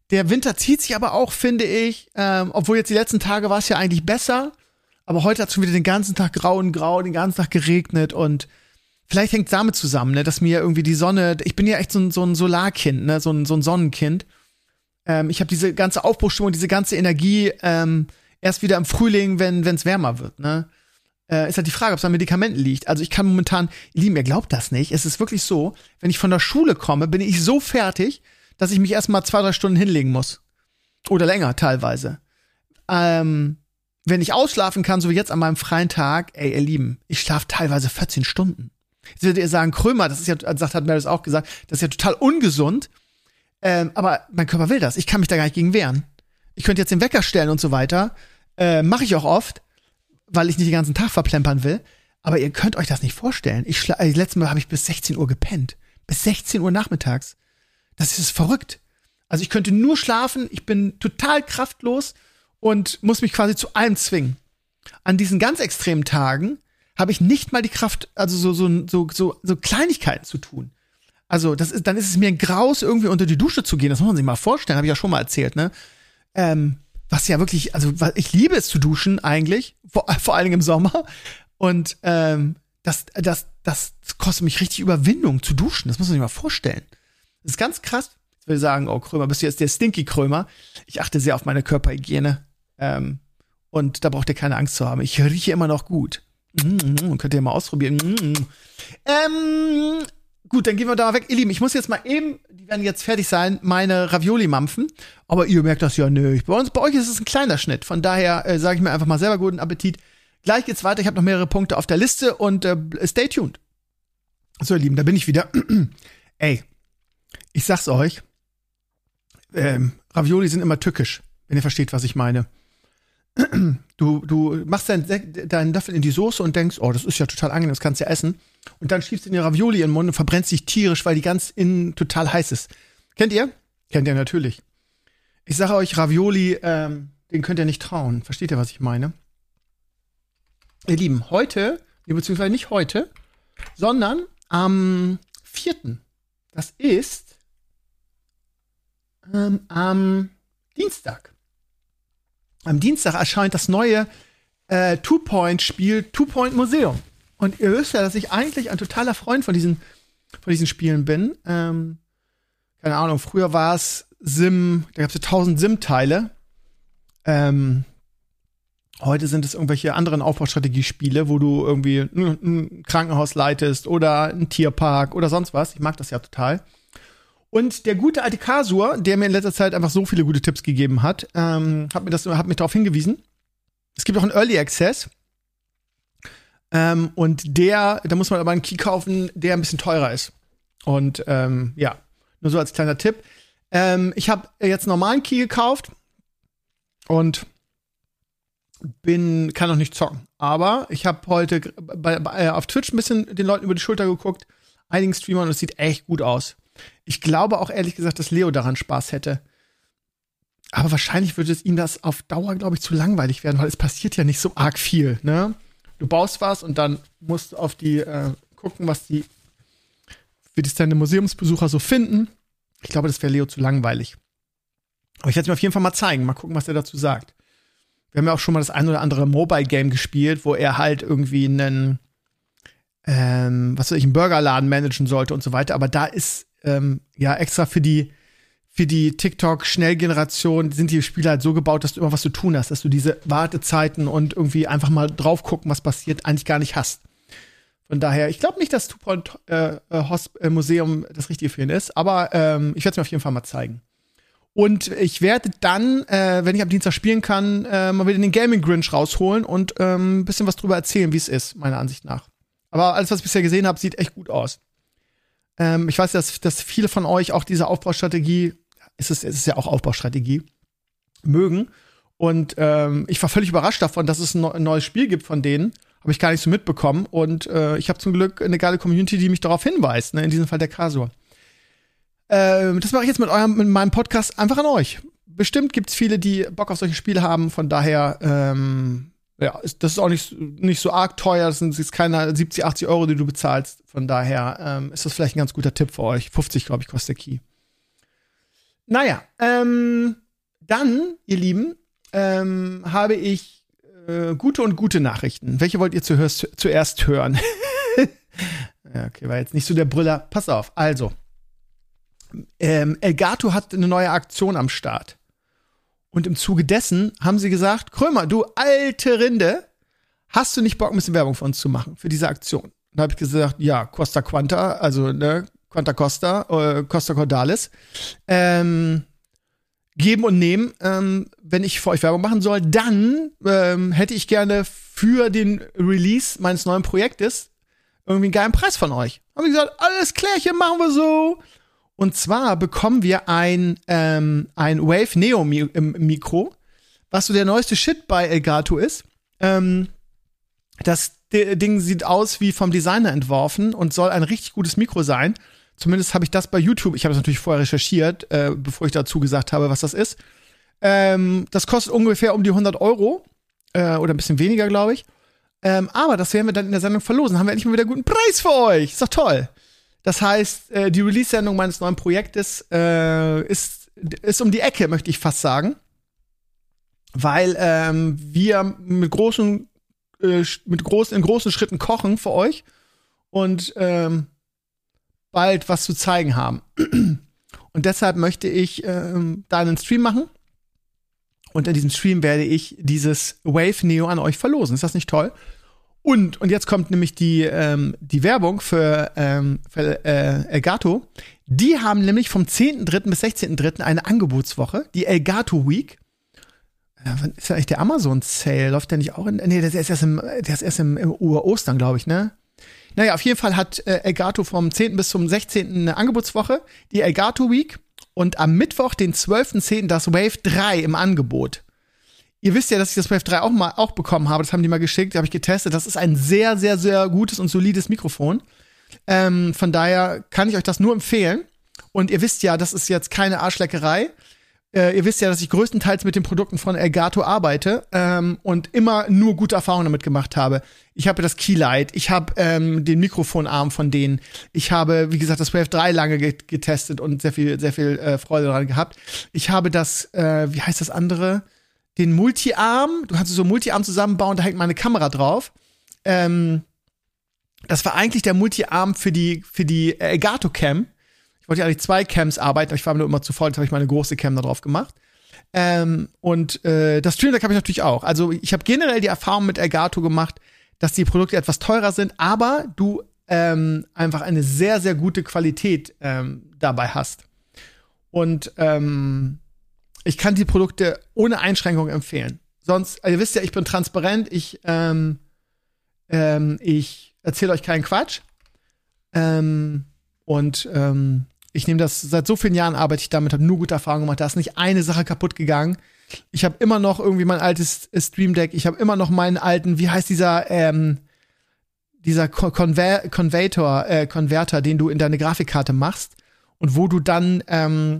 Der Winter zieht sich aber auch, finde ich, ähm, obwohl jetzt die letzten Tage war es ja eigentlich besser, aber heute hat es schon wieder den ganzen Tag grau und grau, den ganzen Tag geregnet und vielleicht hängt es damit zusammen, ne, dass mir irgendwie die Sonne, ich bin ja echt so ein, so ein Solarkind, ne, so ein, so ein Sonnenkind. Ähm, ich habe diese ganze Aufbruchstimmung, diese ganze Energie ähm, erst wieder im Frühling, wenn es wärmer wird, ne. Äh, ist halt die Frage, ob es an Medikamenten liegt. Also ich kann momentan, ihr Lieben, ihr glaubt das nicht, es ist wirklich so, wenn ich von der Schule komme, bin ich so fertig, dass ich mich erstmal zwei, drei Stunden hinlegen muss. Oder länger teilweise. Ähm, wenn ich ausschlafen kann, so wie jetzt an meinem freien Tag, ey, ihr Lieben, ich schlafe teilweise vierzehn Stunden. Jetzt werdet ihr sagen, Krömer, das ist ja, sagt, hat Meredith auch gesagt, das ist ja total ungesund. Ähm, aber mein Körper will das. Ich kann mich da gar nicht gegen wehren. Ich könnte jetzt den Wecker stellen und so weiter. Äh, mache ich auch oft, weil ich nicht den ganzen Tag verplempern will. Aber ihr könnt euch das nicht vorstellen. Ich schla- äh, letztes Mal habe ich bis sechzehn Uhr gepennt. Bis sechzehn Uhr nachmittags. Das ist verrückt. Also ich könnte nur schlafen, ich bin total kraftlos und muss mich quasi zu allem zwingen. An diesen ganz extremen Tagen habe ich nicht mal die Kraft, also so, so, so, so, so Kleinigkeiten zu tun. Also das ist, dann ist es mir ein Graus, irgendwie unter die Dusche zu gehen. Das muss man sich mal vorstellen, habe ich ja schon mal erzählt, ne? Ähm, was ja wirklich, also ich liebe es zu duschen eigentlich, vor, vor allen Dingen im Sommer. Und ähm, das, das, das kostet mich richtig Überwindung zu duschen. Das muss man sich mal vorstellen. Das ist ganz krass. Ich will sagen, oh Krömer, bist du jetzt der Stinky Krömer? Ich achte sehr auf meine Körperhygiene. Ähm, und da braucht ihr keine Angst zu haben. Ich rieche immer noch gut. Mm, könnt ihr mal ausprobieren. Mm. Ähm, gut, dann gehen wir da weg. Ihr Lieben, ich muss jetzt mal eben, die werden jetzt fertig sein, meine Ravioli mampfen. Aber ihr merkt das ja nicht. Bei uns, bei euch ist es ein kleiner Schnitt. Von daher äh, sage ich mir einfach mal selber guten Appetit. Gleich geht's weiter. Ich habe noch mehrere Punkte auf der Liste und äh, stay tuned. So, ihr Lieben, da bin ich wieder. Ey. Ich sag's euch, ähm, Ravioli sind immer tückisch, wenn ihr versteht, was ich meine. Du, du machst deinen, deinen Löffel in die Soße und denkst, oh, das ist ja total angenehm, das kannst du ja essen. Und dann schiebst du den Ravioli in den Mund und verbrennst dich tierisch, weil die ganz innen total heiß ist. Kennt ihr? Kennt ihr natürlich. Ich sage euch, Ravioli, ähm, den könnt ihr nicht trauen. Versteht ihr, was ich meine? Ihr Lieben, heute, beziehungsweise nicht heute, sondern am vierten Das ist Ähm, am Dienstag. Am Dienstag erscheint das neue äh, Two-Point-Spiel Two-Point Museum. Und ihr wisst ja, dass ich eigentlich ein totaler Freund von diesen, von diesen Spielen bin. Ähm, keine Ahnung, früher war es Sim, da gab es ja tausend Sim-Teile. Ähm, heute sind es irgendwelche anderen Aufbaustrategiespiele, wo du irgendwie ein, ein Krankenhaus leitest oder einen Tierpark oder sonst was. Ich mag das ja total. Und der gute alte Kasur, der mir in letzter Zeit einfach so viele gute Tipps gegeben hat, ähm, hat mir das, hat mich darauf hingewiesen. Es gibt auch einen Early Access. Ähm, und der, da muss man aber einen Key kaufen, der ein bisschen teurer ist. Und ähm, ja, nur so als kleiner Tipp. Ähm, ich habe jetzt einen normalen Key gekauft und bin, kann noch nicht zocken. Aber ich habe heute bei, bei, auf Twitch ein bisschen den Leuten über die Schulter geguckt, einigen Streamern, und es sieht echt gut aus. Ich glaube auch ehrlich gesagt, dass Leo daran Spaß hätte. Aber wahrscheinlich würde es ihm das auf Dauer, glaube ich, zu langweilig werden, weil es passiert ja nicht so arg viel, ne? Du baust was und dann musst du auf die äh, gucken, was die wie das deine Museumsbesucher so finden. Ich glaube, das wäre Leo zu langweilig. Aber ich werde es mir auf jeden Fall mal zeigen. Mal gucken, was er dazu sagt. Wir haben ja auch schon mal das ein oder andere Mobile-Game gespielt, wo er halt irgendwie einen ähm, was weiß ich, einen Burgerladen managen sollte und so weiter. Aber da ist ähm, ja extra für die für die TikTok-Schnellgeneration sind die Spiele halt so gebaut, dass du immer was zu tun hast, dass du diese Wartezeiten und irgendwie einfach mal drauf gucken, was passiert, eigentlich gar nicht hast. Von daher, ich glaube nicht, dass Two-Point äh, äh, Museum das Richtige für ihn ist, aber ähm, ich werde es mir auf jeden Fall mal zeigen. Und ich werde dann, äh, wenn ich am Dienstag spielen kann, äh, mal wieder den Gaming Grinch rausholen und ähm, ein bisschen was drüber erzählen, wie es ist, meiner Ansicht nach. Aber alles, was ich bisher gesehen habe, sieht echt gut aus. Ähm, ich weiß, dass, dass viele von euch auch diese Aufbaustrategie, es ist, es ist ja auch Aufbaustrategie, mögen. Und ähm, ich war völlig überrascht davon, dass es ein, ein neues Spiel gibt von denen. Habe ich gar nicht so mitbekommen. Und äh, ich habe zum Glück eine geile Community, die mich darauf hinweist. Ne? In diesem Fall der Kasur. Ähm, das mache ich jetzt mit eurem, mit meinem Podcast einfach an euch. Bestimmt gibt's viele, die Bock auf solche Spiele haben. Von daher, ähm, ja, ist, das ist auch nicht, nicht so arg teuer. Das sind jetzt keine siebzig, achtzig Euro, die du bezahlst. Von daher ähm, ist das vielleicht ein ganz guter Tipp für euch. fünfzig, glaube ich, kostet der Key. naja, ähm, dann, ihr Lieben, ähm, habe ich äh, gute und gute Nachrichten. Welche wollt ihr zuhörst, zuerst hören? Ja, okay, war jetzt nicht so der Brüller. Pass auf, also. Ähm, Elgato hat eine neue Aktion am Start. Und im Zuge dessen haben sie gesagt, Krömer, du alte Rinde, hast du nicht Bock, ein bisschen Werbung für uns zu machen, für diese Aktion? Da habe ich gesagt, ja, Costa Quanta, also ne, Quanta Costa, äh, Costa Cordalis, ähm, geben und nehmen. Ähm, wenn ich für euch Werbung machen soll, dann ähm, hätte ich gerne für den Release meines neuen Projektes irgendwie einen geilen Preis von euch. Haben wir gesagt, alles klärchen, machen wir so. Und zwar bekommen wir ein, ähm, ein Wave Neo Mikro, was so der neueste Shit bei Elgato ist. Ähm, das D- Ding sieht aus wie vom Designer entworfen und soll ein richtig gutes Mikro sein. Zumindest habe ich das bei YouTube, ich habe es natürlich vorher recherchiert, äh, bevor ich dazu gesagt habe, was das ist. Ähm, das kostet ungefähr um die hundert Euro äh, oder ein bisschen weniger, glaube ich. Ähm, aber das werden wir dann in der Sendung verlosen. Haben wir endlich mal wieder einen guten Preis für euch. Ist doch toll. Das heißt, äh, die Release-Sendung meines neuen Projektes äh, ist, ist um die Ecke, möchte ich fast sagen. Weil ähm, wir mit großen, äh, mit großen, in großen Schritten kochen für euch und ähm, bald was zu zeigen haben. Und deshalb möchte ich ähm, da einen Stream machen. Und in diesem Stream werde ich dieses Wave Neo an euch verlosen. Ist das nicht toll? Und, und jetzt kommt nämlich die, ähm, die Werbung für, ähm, für äh, Elgato. Die haben nämlich vom zehnten dritten bis sechzehnten dritten eine Angebotswoche, die Elgato Week. Äh, wann ist ja eigentlich der Amazon-Sale? Läuft der nicht auch in. Nee, der ist erst im, der ist erst im, im Ostern, glaube ich, ne? Naja, auf jeden Fall hat äh, Elgato vom zehnten bis zum sechzehnten eine Angebotswoche, die Elgato Week. Und am Mittwoch, den zwölften zehnten das Wave drei im Angebot. Ihr wisst ja, dass ich das Wave drei auch mal auch bekommen habe. Das haben die mal geschickt, habe ich getestet. Das ist ein sehr, sehr, sehr gutes und solides Mikrofon. Ähm, von daher kann ich euch das nur empfehlen. Und ihr wisst ja, das ist jetzt keine Arschleckerei. Äh, ihr wisst ja, dass ich größtenteils mit den Produkten von Elgato arbeite ähm, und immer nur gute Erfahrungen damit gemacht habe. Ich habe das Keylight, ich habe ähm, den Mikrofonarm von denen. Ich habe, wie gesagt, das Wave drei lange get- getestet und sehr viel, sehr viel äh, Freude daran gehabt. Ich habe das, äh, wie heißt das andere? Den Multi-Arm, du kannst so Multi-Arm zusammenbauen, da hängt meine Kamera drauf. Ähm, das war eigentlich der Multi-Arm für die, für die Elgato-Cam. Ich wollte ja eigentlich zwei Cams arbeiten, aber ich war mir nur immer zu voll, jetzt habe ich meine große Cam da drauf gemacht. Ähm, und äh, das Stream Deck habe ich natürlich auch. Also ich habe generell die Erfahrung mit Elgato gemacht, dass die Produkte etwas teurer sind, aber du ähm, einfach eine sehr, sehr gute Qualität ähm, dabei hast. Und ähm, ich kann die Produkte ohne Einschränkung empfehlen. Sonst, also ihr wisst ja, ich bin transparent, ich, ähm, ähm, ich erzähle euch keinen Quatsch. Ähm, und ähm, ich nehme das, seit so vielen Jahren arbeite ich damit, habe nur gute Erfahrungen gemacht. Da ist nicht eine Sache kaputt gegangen. Ich habe immer noch irgendwie mein altes Stream Deck, ich habe immer noch meinen alten, wie heißt dieser, ähm, dieser Conver- Converter, äh, Konverter, den du in deine Grafikkarte machst und wo du dann, ähm,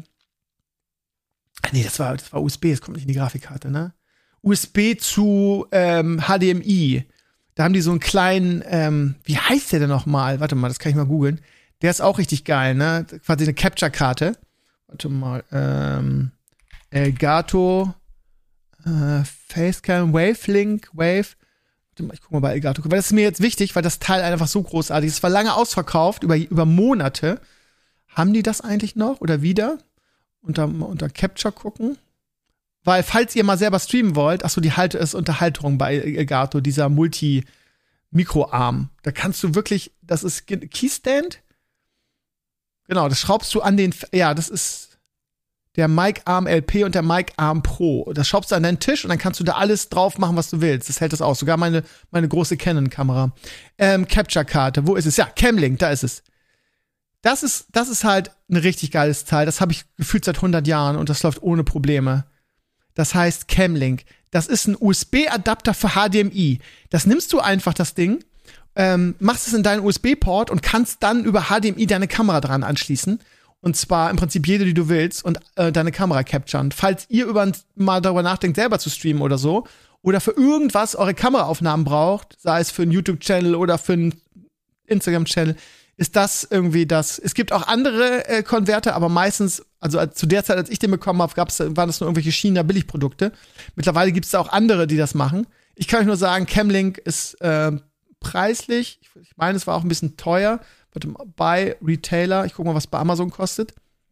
nee, das war, das war U S B, das kommt nicht in die Grafikkarte, ne? U S B zu ähm, H D M I. Da haben die so einen kleinen, ähm, wie heißt der denn noch mal? Warte mal, das kann ich mal googeln. Der ist auch richtig geil, ne? Quasi eine Capture-Karte. Warte mal, ähm, Elgato, äh, Facecam, Wavelink, Wave. Warte mal, ich guck mal bei Elgato. Weil das ist mir jetzt wichtig, weil das Teil einfach so großartig ist. Es war lange ausverkauft, über, über Monate. Haben die das eigentlich noch oder wieder? Unter, unter Capture gucken. Weil, falls ihr mal selber streamen wollt, achso, die Halte ist Unterhaltung bei Elgato, dieser Multi-Mikroarm. Da kannst du wirklich, das ist Keystand. Genau, das schraubst du an den, ja, das ist der Mic Arm L P und der Mic Arm Pro. Das schraubst du an deinen Tisch und dann kannst du da alles drauf machen, was du willst. Das hält das aus. Sogar meine, meine große Canon-Kamera. Ähm, Capture-Karte, wo ist es? Ja, Camlink, da ist es. Das ist, das ist halt ein richtig geiles Teil. Das habe ich gefühlt seit hundert Jahren und das läuft ohne Probleme. Das heißt Camlink. Das ist ein U S B-Adapter für H D M I. Das nimmst du einfach, das Ding, ähm, machst es in deinen U S B-Port und kannst dann über H D M I deine Kamera dran anschließen. Und zwar im Prinzip jede, die du willst, und äh, deine Kamera capturen. Falls ihr über, mal darüber nachdenkt, selber zu streamen oder so, oder für irgendwas eure Kameraaufnahmen braucht, sei es für einen YouTube-Channel oder für einen Instagram-Channel, ist das irgendwie das. Es gibt auch andere äh, Konverter, aber meistens, also als, zu der Zeit, als ich den bekommen habe, gab's, waren das nur irgendwelche China-Billigprodukte. Mittlerweile gibt es da auch andere, die das machen. Ich kann euch nur sagen, Camlink ist äh, preislich. Ich, ich meine, es war auch ein bisschen teuer. Warte mal, bei Retailer, ich gucke mal, was bei Amazon kostet.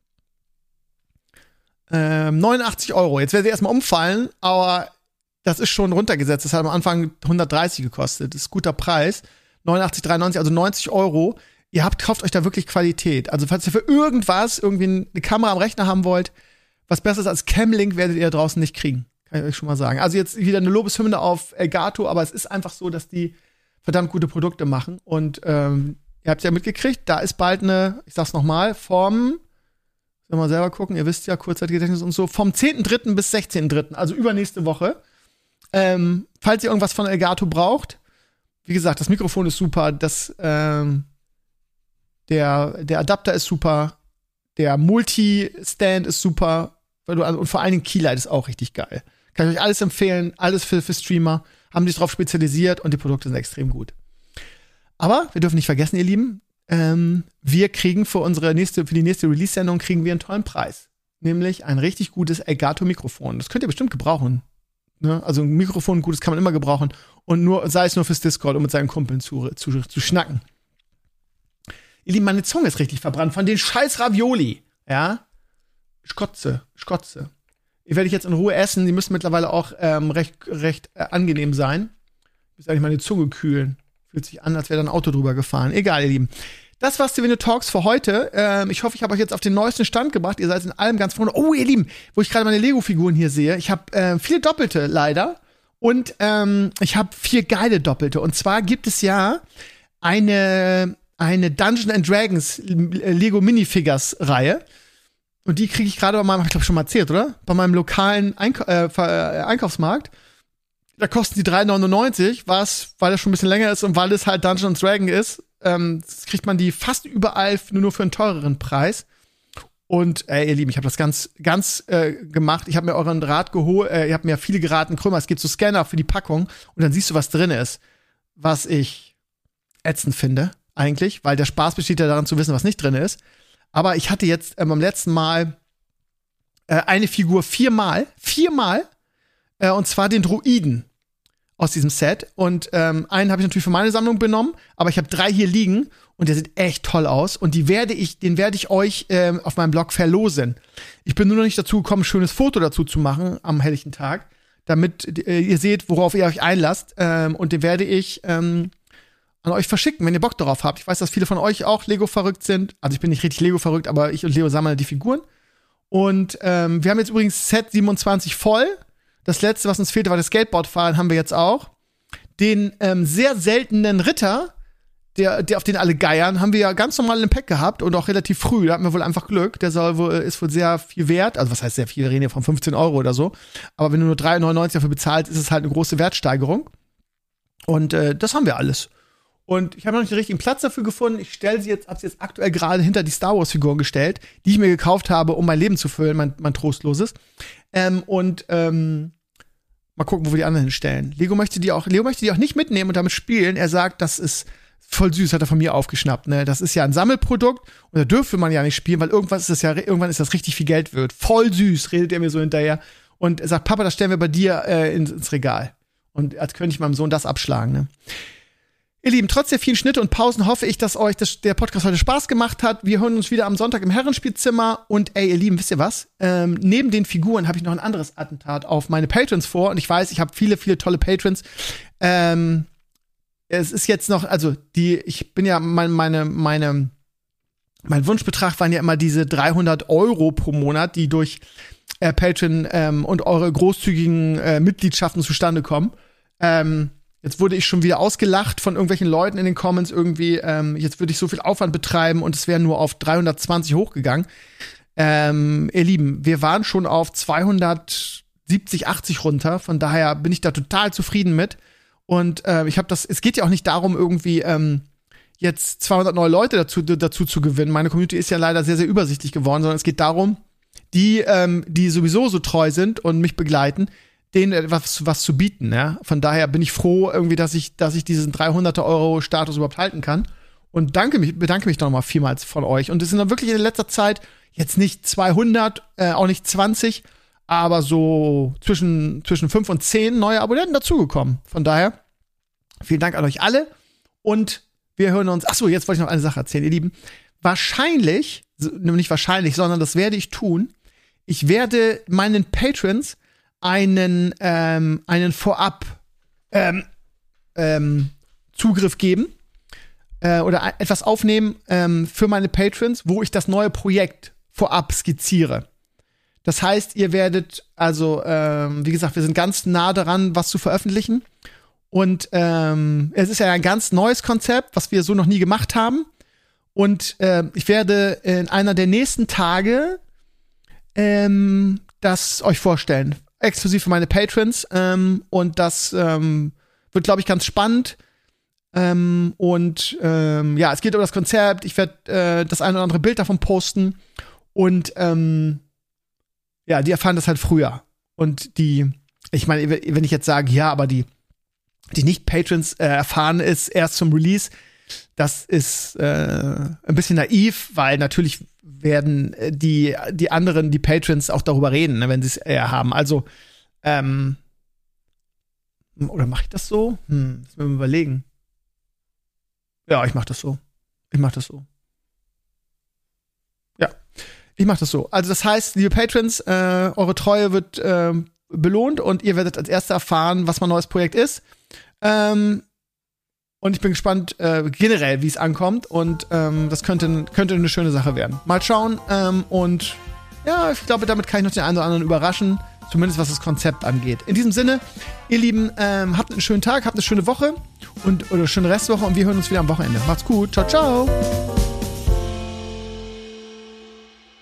Ähm, neunundachtzig Euro. Jetzt werden sie erstmal umfallen, aber das ist schon runtergesetzt. Das hat am Anfang hundertdreißig gekostet. Das ist ein guter Preis. neunundachtzig, dreiundneunzig, also neunzig Euro. Ihr habt, kauft euch da wirklich Qualität. Also falls ihr für irgendwas irgendwie eine Kamera am Rechner haben wollt, was Besseres als Camlink werdet ihr da draußen nicht kriegen. Kann ich euch schon mal sagen. Also jetzt wieder eine Lobeshymne auf Elgato, aber es ist einfach so, dass die verdammt gute Produkte machen. Und ähm, ihr habt ja mitgekriegt, da ist bald eine, ich sag's nochmal, vom, sollen wir mal selber gucken, ihr wisst ja, Kurzzeitgedächtnis und so, vom zehnten dritten bis sechzehnten dritten, also übernächste Woche. Ähm, falls ihr irgendwas von Elgato braucht, wie gesagt, das Mikrofon ist super, das, ähm, der, der Adapter ist super, der Multi-Stand ist super, weil du, und vor allen Dingen Keylight ist auch richtig geil. Kann ich euch alles empfehlen, alles für, für Streamer, haben sich darauf spezialisiert und die Produkte sind extrem gut. Aber wir dürfen nicht vergessen, ihr Lieben, ähm, wir kriegen für unsere nächste, für die nächste Release-Sendung kriegen wir einen tollen Preis. Nämlich ein richtig gutes Elgato-Mikrofon. Das könnt ihr bestimmt gebrauchen. Ne? Also ein Mikrofon, ein gutes kann man immer gebrauchen. Und nur, sei es nur fürs Discord, um mit seinen Kumpeln zu, zu, zu schnacken. Ihr Lieben, meine Zunge ist richtig verbrannt von den scheiß Ravioli. Ja? Schkotze, Schkotze. Die werde ich jetzt in Ruhe essen. Die müssen mittlerweile auch ähm, recht, recht äh, angenehm sein. Ich muss eigentlich meine Zunge kühlen. Fühlt sich an, als wäre da ein Auto drüber gefahren. Egal, ihr Lieben. Das war's Steven Talks für heute. Ähm, ich hoffe, ich habe euch jetzt auf den neuesten Stand gebracht. Ihr seid in allem ganz vorne. Oh, ihr Lieben, wo ich gerade meine Lego-Figuren hier sehe. Ich habe äh, viele Doppelte, leider. Und ähm, ich habe vier geile Doppelte. Und zwar gibt es ja eine, eine Dungeons and Dragons Lego Minifigures-Reihe. Und die kriege ich gerade bei meinem, hab ich glaube schon mal erzählt, oder? Bei meinem lokalen Eink- äh, Ver- äh, Einkaufsmarkt. Da kosten die drei neunundneunzig, was, weil das schon ein bisschen länger ist und weil es halt Dungeons and Dragons ist, ähm, kriegt man die fast überall nur, nur für einen teureren Preis. Und ey, ihr Lieben, ich habe das ganz, ganz äh, gemacht. Ich habe mir euren Rat geholt, äh, ihr habt mir viele geraten, Krümmer, es gibt so Scanner für die Packung und dann siehst du, was drin ist. Was ich ätzend finde, eigentlich, weil der Spaß besteht ja daran zu wissen, was nicht drin ist. Aber ich hatte jetzt ähm, beim letzten Mal äh, eine Figur viermal, viermal, äh, und zwar den Druiden aus diesem Set. Und ähm, einen habe ich natürlich für meine Sammlung benommen, aber ich habe drei hier liegen und der sieht echt toll aus. Und die werde ich, den werde ich euch ähm, auf meinem Blog verlosen. Ich bin nur noch nicht dazu gekommen, ein schönes Foto dazu zu machen am helllichen Tag, damit äh, ihr seht, worauf ihr euch einlasst. Ähm, und den werde ich ähm, an euch verschicken, wenn ihr Bock darauf habt. Ich weiß, dass viele von euch auch Lego-verrückt sind. Also ich bin nicht richtig Lego-verrückt, aber ich und Leo sammeln die Figuren. Und ähm, wir haben jetzt übrigens Set siebenundzwanzig voll. Das letzte, was uns fehlte, war das Skateboardfahren, haben wir jetzt auch. Den ähm, sehr seltenen Ritter, der, der auf den alle geiern, haben wir ja ganz normal im Pack gehabt und auch relativ früh. Da hatten wir wohl einfach Glück. Der soll wohl, ist wohl sehr viel wert. Also was heißt sehr viel? Wir reden hier von fünfzehn Euro oder so. Aber wenn du nur drei neunundneunzig dafür bezahlst, ist es halt eine große Wertsteigerung. Und äh, das haben wir alles. Und ich habe noch nicht den richtigen Platz dafür gefunden. Ich stelle sie jetzt, habe sie jetzt aktuell gerade hinter die Star Wars Figuren gestellt, die ich mir gekauft habe, um mein Leben zu füllen, mein, mein trostloses. Ähm, und ähm, mal gucken, wo wir die anderen hinstellen. Lego möchte die auch, Leo möchte die auch nicht mitnehmen und damit spielen. Er sagt, das ist voll süß, hat er von mir aufgeschnappt. Ne, das ist ja ein Sammelprodukt und da dürfte man ja nicht spielen, weil irgendwas ist das ja, irgendwann ist das richtig viel Geld wert. Voll süß, redet er mir so hinterher und er sagt, Papa, das stellen wir bei dir äh, ins, ins Regal. Und als könnte ich meinem Sohn das abschlagen. Ne? Ihr Lieben, trotz der vielen Schnitte und Pausen hoffe ich, dass euch das, der Podcast heute Spaß gemacht hat. Wir hören uns wieder am Sonntag im Herrenspielzimmer. Und ey, ihr Lieben, wisst ihr was? Ähm, neben den Figuren habe ich noch ein anderes Attentat auf meine Patrons vor. Und ich weiß, ich habe viele, viele tolle Patrons. Ähm, es ist jetzt noch, also die, ich bin ja, mein, meine, meine, mein Wunschbetrag waren ja immer diese dreihundert Euro pro Monat, die durch äh, Patreon ähm, und eure großzügigen äh, Mitgliedschaften zustande kommen. Ähm, Jetzt wurde ich schon wieder ausgelacht von irgendwelchen Leuten in den Comments irgendwie. Ähm, jetzt würde ich so viel Aufwand betreiben und es wäre nur auf dreihundertzwanzig hochgegangen. Ähm, ihr Lieben, wir waren schon auf zweihundertsiebzig, achtzig runter. Von daher bin ich da total zufrieden mit. Und äh, ich habe das. Es geht ja auch nicht darum, irgendwie ähm, jetzt zweihundert neue Leute dazu, dazu zu gewinnen. Meine Community ist ja leider sehr, sehr übersichtlich geworden, sondern es geht darum, die, ähm, die sowieso so treu sind und mich begleiten, denen was, was zu bieten, ja. Von daher bin ich froh irgendwie, dass ich, dass ich diesen dreihundert Euro Status überhaupt halten kann. Und danke mich, bedanke mich nochmal vielmals von euch. Und es sind dann wirklich in letzter Zeit jetzt nicht zweihundert, äh, auch nicht zwanzig, aber so zwischen, zwischen fünf und zehn neue Abonnenten dazugekommen. Von daher, vielen Dank an euch alle. Und wir hören uns, ach so, jetzt wollte ich noch eine Sache erzählen, ihr Lieben. Wahrscheinlich, nicht wahrscheinlich, sondern das werde ich tun. Ich werde meinen Patrons einen, ähm, einen Vorab ähm, ähm, Zugriff geben äh, oder etwas aufnehmen ähm, für meine Patrons, wo ich das neue Projekt vorab skizziere. Das heißt, ihr werdet, also, ähm, wie gesagt, wir sind ganz nah daran, was zu veröffentlichen. Und ähm, es ist ja ein ganz neues Konzept, was wir so noch nie gemacht haben. Und äh, ich werde in einer der nächsten Tage ähm, das euch vorstellen. Exklusiv für meine Patrons. Ähm, und das ähm, wird, glaube ich, ganz spannend. Ähm, und ähm, ja, es geht um das Konzept. Ich werde äh, das ein oder andere Bild davon posten. Und ähm, ja, die erfahren das halt früher. Und die, ich meine, wenn ich jetzt sage, ja, aber die, die Nicht-Patrons äh, erfahren es erst zum Release, das ist äh, ein bisschen naiv, weil natürlich werden die, die anderen, die Patrons auch darüber reden, ne, wenn sie es eher haben. Also, ähm, oder mache ich das so? Hm, müssen wir mal überlegen. Ja, ich mache das so. Ich mache das so. Ja, ich mache das so. Also das heißt, liebe Patrons, äh, eure Treue wird äh, belohnt und ihr werdet als Erste erfahren, was mein neues Projekt ist. Ähm, Und ich bin gespannt äh, generell, wie es ankommt. Und ähm, das könnte, könnte eine schöne Sache werden. Mal schauen. Ähm, und ja, ich glaube, damit kann ich noch den einen oder anderen überraschen. Zumindest was das Konzept angeht. In diesem Sinne, ihr Lieben, ähm, habt einen schönen Tag, habt eine schöne Woche und oder eine schöne Restwoche. Und wir hören uns wieder am Wochenende. Macht's gut. Ciao, ciao.